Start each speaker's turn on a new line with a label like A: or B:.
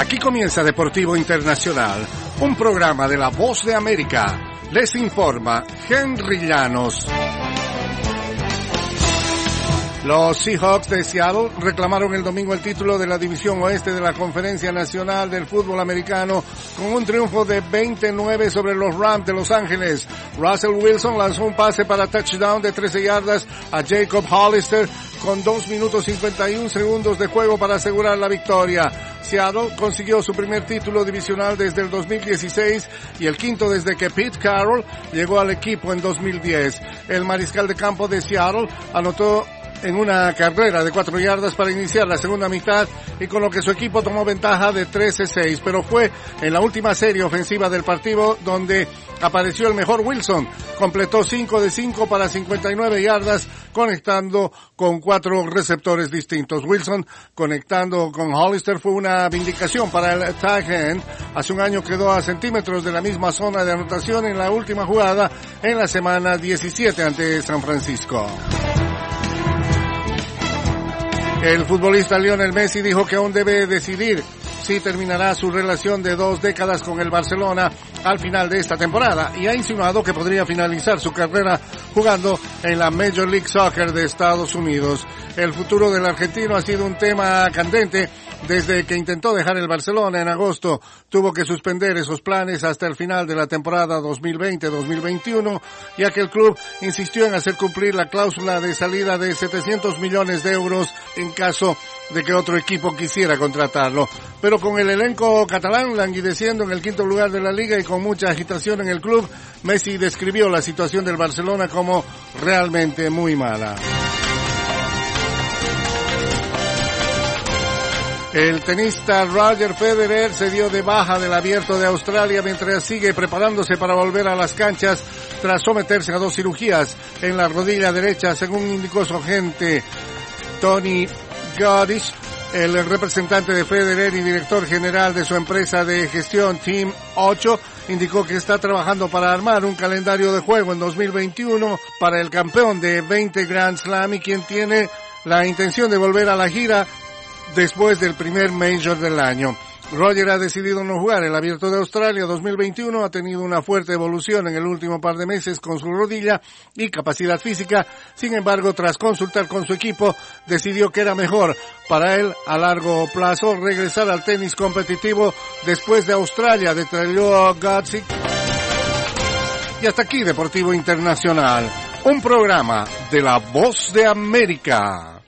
A: Aquí comienza Deportivo Internacional, un programa de La Voz de América. Les informa Henry Llanos. Los Seahawks de Seattle reclamaron el domingo el título de la División Oeste de la Conferencia Nacional del Fútbol Americano con un triunfo de 29 sobre los Rams de Los Ángeles. Russell Wilson lanzó un pase para touchdown de 13 yardas a Jacob Hollister con 2 minutos 51 segundos de juego para asegurar la victoria. Seattle consiguió su primer título divisional desde el 2016 y el quinto desde que Pete Carroll llegó al equipo en 2010. El mariscal de campo de Seattle anotó en una carrera de 4 yardas para iniciar la segunda mitad y con lo que su equipo tomó ventaja de 13-6, pero fue en la última serie ofensiva del partido donde apareció el mejor Wilson. Completó 5 de 5 para 59 yardas, conectando con 4 receptores distintos. Wilson conectando con Hollister fue una vindicación para el tight end. Hace un año quedó a centímetros de la misma zona de anotación en la última jugada en la semana 17 ante San Francisco. El futbolista Lionel Messi dijo que aún debe decidir si terminará su relación de 2 décadas con el Barcelona al final de esta temporada y ha insinuado que podría finalizar su carrera jugando en la Major League Soccer de Estados Unidos. El futuro del argentino ha sido un tema candente desde que intentó dejar el Barcelona en agosto. Tuvo que suspender esos planes hasta el final de la temporada 2020-2021, ya que el club insistió en hacer cumplir la cláusula de salida de 700 millones de euros en caso de que otro equipo quisiera contratarlo. Pero con el elenco catalán languideciendo en el quinto lugar de la liga y con mucha agitación en el club, Messi describió la situación del Barcelona como realmente muy mala. El tenista Roger Federer se dio de baja del Abierto de Australia mientras sigue preparándose para volver a las canchas tras someterse a 2 cirugías en la rodilla derecha, según indicó su agente Tony Godish. El representante de Federer y director general de su empresa de gestión Team 8 indicó que está trabajando para armar un calendario de juego en 2021 para el campeón de 20 Grand Slam y quien tiene la intención de volver a la gira después del primer Major del año. Roger ha decidido no jugar el Abierto de Australia 2021, ha tenido una fuerte evolución en el último par de meses con su rodilla y capacidad física. Sin embargo, tras consultar con su equipo, decidió que era mejor para él a largo plazo regresar al tenis competitivo después de Australia, detalló Gotzik. Y hasta aquí Deportivo Internacional, un programa de La Voz de América.